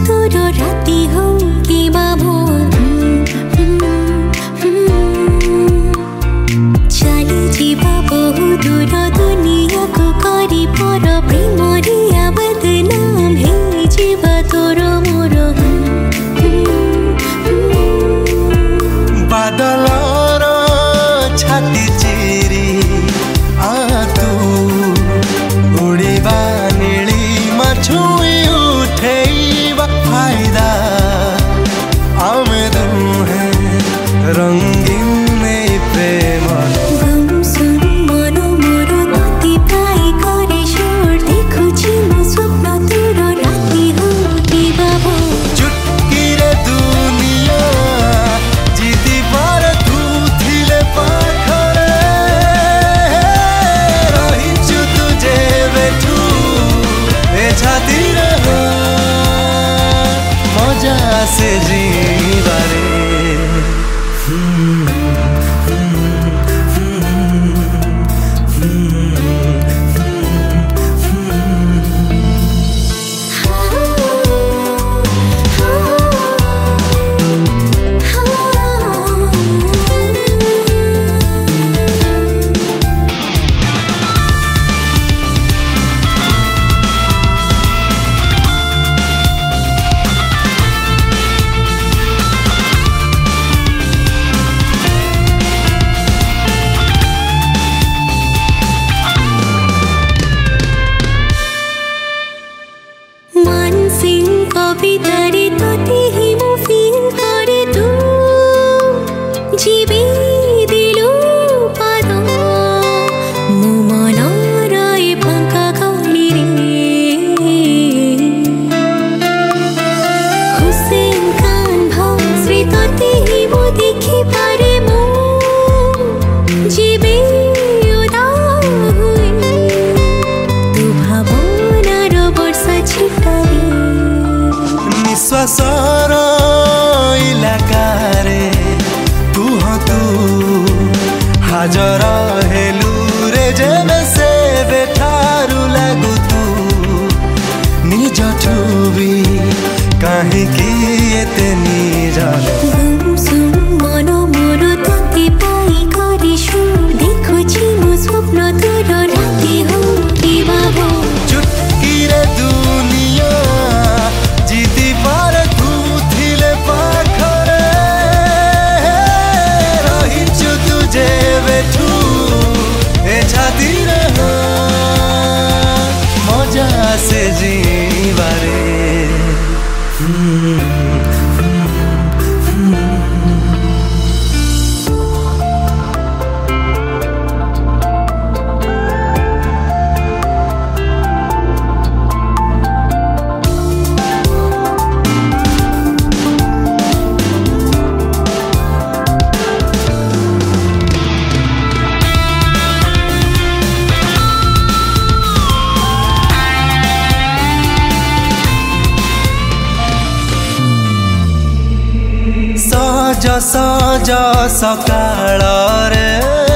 तोर राति हो कि भोर चली जीवा बहु दूर दुनिया को करी पर प्रेम रिया बदनाम हे जीवा तोर मोर बादलर छाती चिरी तू उड़ीबा नीलिमा छुई उठेबा फायदा आमे दुहे रंगीन प्रेम से जीवा रे निश्वासर इलाकारे तू हाजर हेलु रे जेबे से बेठारू लागू तू निज ठुबी कहीं की एते निजर मन मोर तोते पाई करिछु देखुछि मो स्वप्न तोर राति हो कि बाबो चुटकी रे दुनिया जीती पार तू थिले पाखरे रहिछु तुझे बेठू ए छाती रे मजा से जीवा रे सज सज सकाळ रे